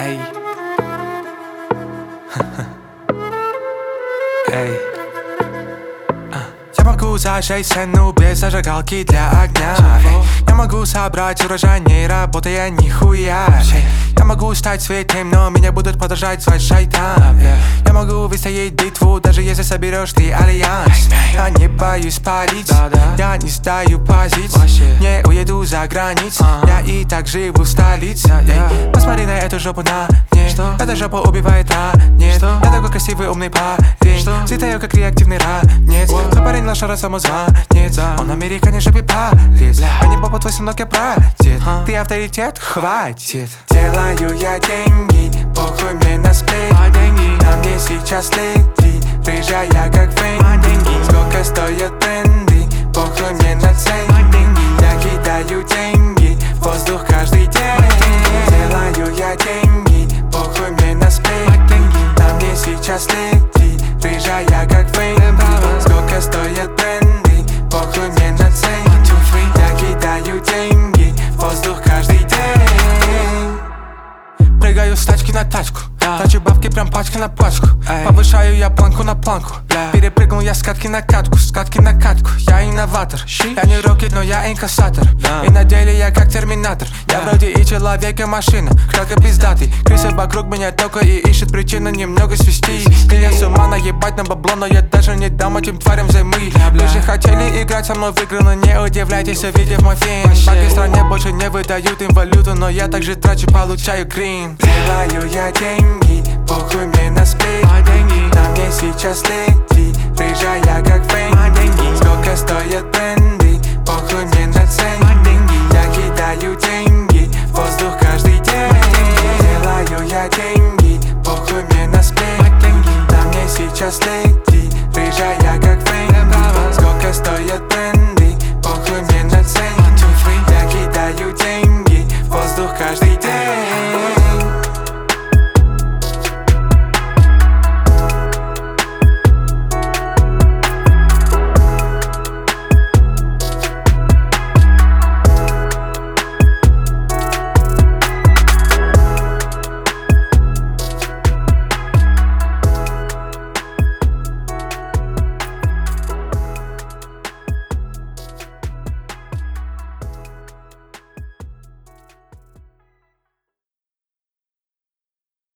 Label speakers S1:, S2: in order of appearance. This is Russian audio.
S1: Эй. Эй. Я могу зажечь сцену без зажигалки для огня. Я могу собрать урожай, не работая нихуя. Я могу стать святым, но меня будут продолжать звать шайтан. Я могу выстоять битву, даже если соберешь ты альянс. Я не боюсь палить, я не сдаю позиций, не уеду за границу, я и так живу в столице. Посмотри на эту жопу на мне, эта жопа убивает ранец. Я такой красивый умный парень, взлетаю как реактивный ранец. Твой парень лошара самозванец, он американец, жопе палец. А не попа твой сынок, я прадед. Ты авторитет, хватит. Делаю я деньги, похуй мне на сплетни. На мне сейчас лети, рыжая как Фейн. Сколько стоят бренды, похуй мне на ценник. Я кидаю деньги, в воздух каждый день. Делаю я деньги, похуй мне на сплетни. На мне сейчас лети, рыжая как Фейн. Сколько стоят бренды, похуй мне на ценник. Я кидаю деньги, в воздух каждый день. Прыгаю с тачки на тачку, трачу бабки прям пачка на пачку. Повышаю я планку на планку, перепрыгнул я с катки на катку, с катки на катку. Я инноватор, я не рокет, но я инкассатор. И на деле я как терминатор, я вроде и человек, и машина, кратко пиздатый. Крысы вокруг меня только и ищут причину немного свести. Меня с ума наебать на бабло, но я даже не дам этим тварям взаймы. Вы же хотели играть со мной в игры, но не удивляйтесь, увидев мой фин. В моей стране больше не выдают им валюту, но я также трачу, получаю грин. Делаю я деньги, похуй мне на сплетни. На мне сейчас лети, рыжая как Фейн. Сколько стоят бренды, похуй мне на ценник. Я кидаю деньги, в воздух каждый день. Делаю я деньги, похуй мне на сплетни. На мне сейчас лети.